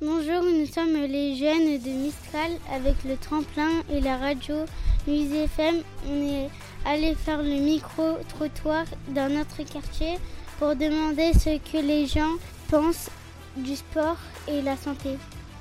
Bonjour, nous sommes les jeunes de Mistral avec le tremplin et la radio News FM. On est allé faire le micro-trottoir dans notre quartier pour demander ce que les gens pensent du sport et la santé.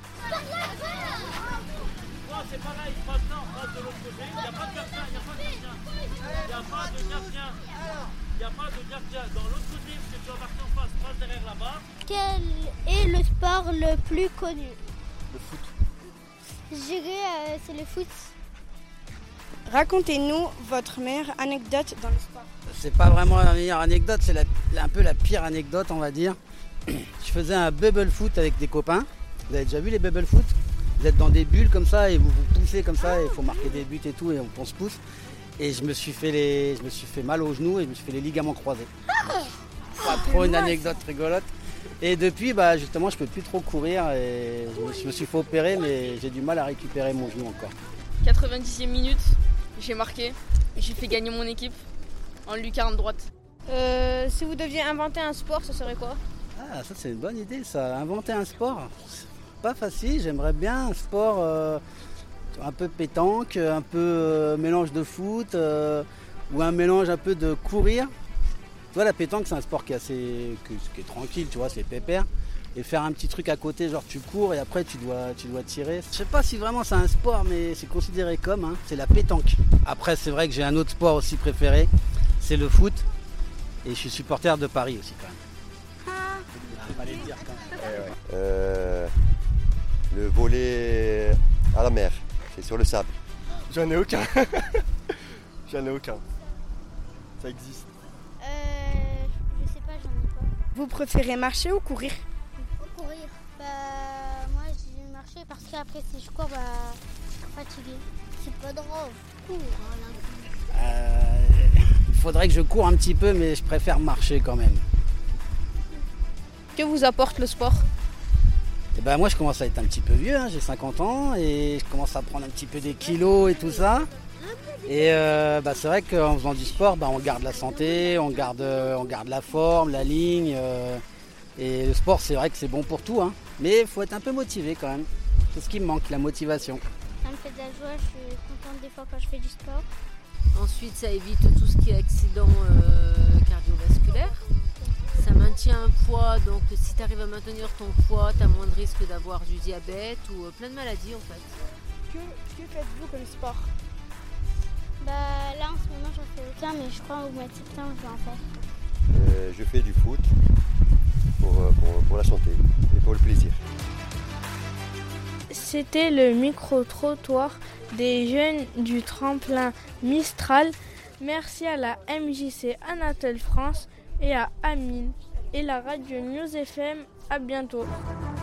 C'est pareil, passe de l'autre côté, il n'y a pas de gardien, il n'y a pas de gardien. Il n'y a pas de gardien. Dans l'autre côté, parce que tu vas marquer en face, passe derrière là-bas. Quel est le sport le plus connu? Le foot. Je dirais c'est le foot. Racontez-nous votre meilleure anecdote dans le sport. C'est pas vraiment la meilleure anecdote, c'est un peu la pire anecdote, on va dire. Je faisais un bubble foot avec des copains. Vous avez déjà vu les bubble foot? Vous êtes dans des bulles comme ça et vous vous poussez comme ça et il faut marquer des buts et tout et on se pousse. Et je me suis fait mal aux genoux et je me suis fait les ligaments croisés. Pas trop une anecdote rigolote. Et depuis, justement, je peux plus trop courir et je me suis fait opérer, mais j'ai du mal à récupérer mon genou encore. 90e minute, j'ai marqué. J'ai fait gagner mon équipe en lucarne droite. Si vous deviez inventer un sport, ce serait quoi? Ah, ça c'est une bonne idée, ça. Inventer un sport, c'est pas facile. J'aimerais bien un sport un peu pétanque, un peu mélange de foot ou un mélange un peu de courir. Tu vois, la pétanque, c'est un sport qui est tranquille, tu vois, c'est pépère. Et faire un petit truc à côté, genre tu cours et après tu dois tirer. Je sais pas si vraiment c'est un sport, mais c'est considéré comme, hein, c'est la pétanque. Après, c'est vrai que j'ai un autre sport aussi préféré, c'est le foot. Et je suis supporter de Paris aussi quand même. Fallait le dire quand même. Le volley à la mer, c'est sur le sable. J'en ai aucun. J'en ai aucun. Ça existe. Je sais pas, j'en ai pas. Vous préférez marcher ou courir? Courir. Moi j'ai marché parce qu'après si je cours, je suis fatiguée. C'est pas drôle. Cours. Il faudrait que je cours un petit peu, mais je préfère marcher quand même. Que vous apporte le sport? Et moi je commence à être un petit peu vieux, hein, j'ai 50 ans et je commence à prendre un petit peu des kilos et tout ça. Et c'est vrai qu'en faisant du sport, on garde la santé, on garde la forme, la ligne. Et le sport, c'est vrai que c'est bon pour tout, hein. Mais il faut être un peu motivé quand même. C'est ce qui me manque, la motivation. Ça me fait de la joie, je suis contente des fois quand je fais du sport. Ensuite, ça évite tout ce qui est accident cardiovasculaire. Ça maintient un poids, donc si tu arrives à maintenir ton poids, tu as moins de risque d'avoir du diabète ou plein de maladies en fait. Que faites-vous comme sport? Là en ce moment j'en fais aucun, mais je crois au mois de septembre je vais en faire. Je fais du foot pour la santé et pour le plaisir. C'était le micro-trottoir des jeunes du tremplin Mistral. Merci à la MJC Anatole France et à Amine et la radio News FM. À bientôt.